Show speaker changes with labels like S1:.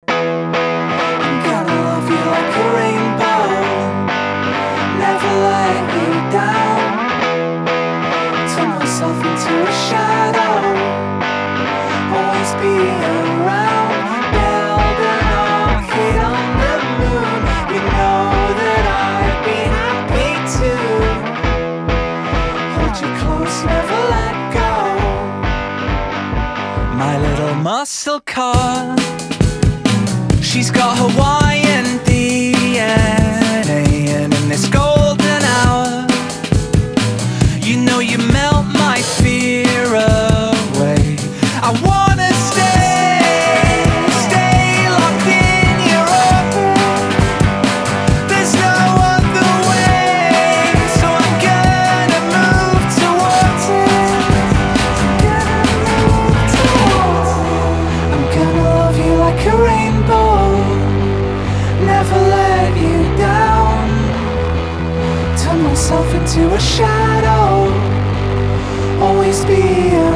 S1: I'm gonna love you like a rainbow, never let you down. Turn myself into a shadow, always be around. Build an orchid on the moon, you know that I'd be happy to hold you close, never let go. My little muscle car, she's got Hawaiian DNA, and in this golden hour, you know you melt my fear away. I wanna stay locked in your orbit. There's no other way, so I'm gonna move towards it. I'm gonna love you like a rainbow, never let you down. Turn myself into a shadow, always be around.